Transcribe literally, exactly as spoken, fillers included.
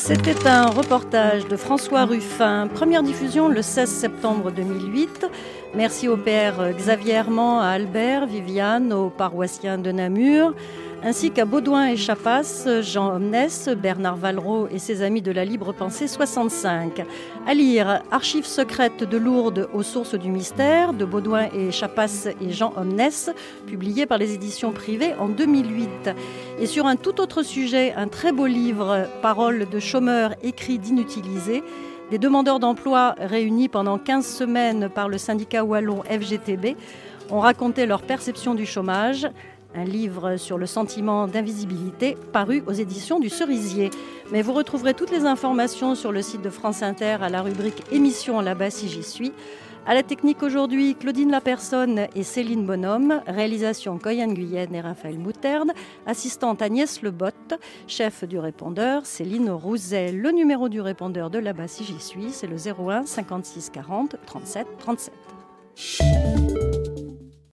C'était un reportage de François Ruffin, première diffusion le seize septembre deux mille huit. Merci au père Xavier Herman, à Albert, Viviane, aux paroissiens de Namur, ainsi qu'à Baudouin et Chapas, Jean Omnès, Bernard Vallereau et ses amis de la Libre Pensée soixante-cinq. À lire, Archives secrètes de Lourdes aux sources du mystère, de Baudouin et Chapas et Jean Omnès, publié par les éditions privées en deux mille huit. Et sur un tout autre sujet, un très beau livre, Paroles de chômeurs écrits d'inutilisés, des demandeurs d'emploi réunis pendant quinze semaines par le syndicat wallon F G T B ont raconté leur perception du chômage. Un livre sur le sentiment d'invisibilité paru aux éditions du Cerisier. Mais vous retrouverez toutes les informations sur le site de France Inter à la rubrique émission là-bas si j'y suis. À la technique aujourd'hui, Claudine Lapersonne et Céline Bonhomme. Réalisation Coyane Guyenne et Raphaël Mouterne. Assistante Agnès Lebotte. Chef du répondeur Céline Rouzet. Le numéro du répondeur de là-bas si j'y suis, c'est le zéro un cinquante-six quarante trente-sept trente-sept.